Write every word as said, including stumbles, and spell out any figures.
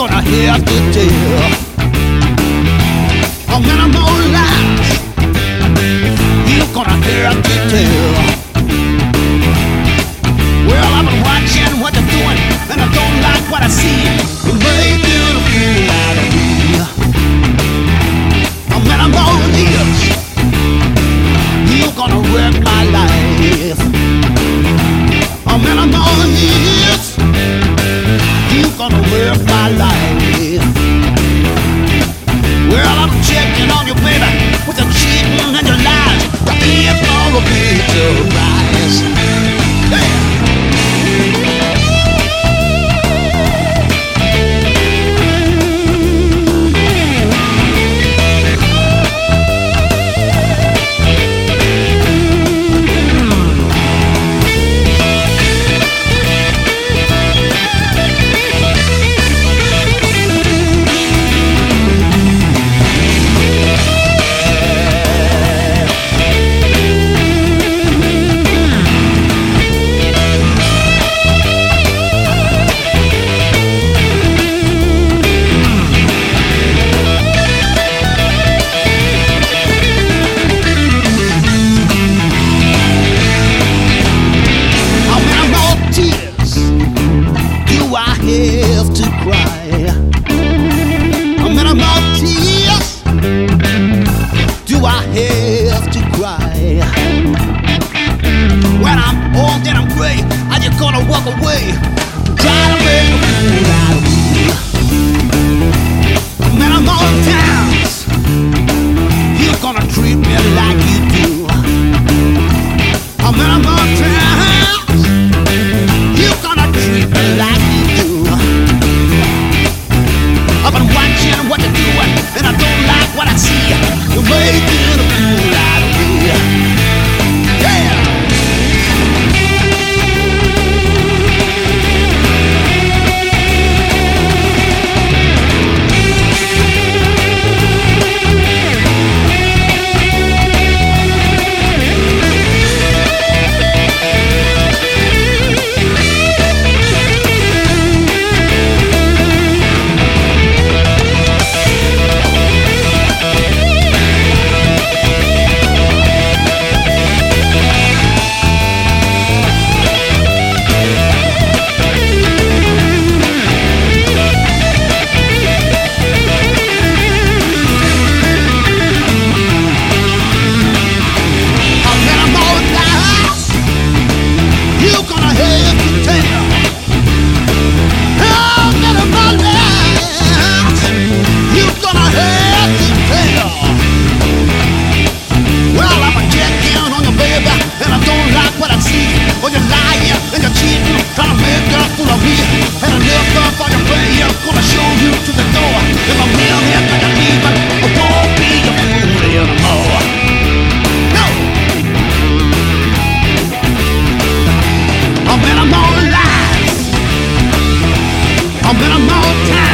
gonna have to tell. How many more lies you gonna have to tell? Well, I've been watching what you're doing, and I don't like what I see. You made me a fool out of me. How many more years you gonna wreck my life? How many more years you gonna wreck my life? Well, I'm checking on you, baby, with your cheating and your lies. The end gonna be to rise. Yeah. Have to cry. How many more tears do I have to cry? When I'm old and I'm gray, are you gonna walk away? Try to make a fool out of me. How many more times you gonna treat me like you do? How many more times you gonna treat me like you do? I've been watching what you're doing, and I don't like what I see. You're making a fool out of me. Yeah. How many more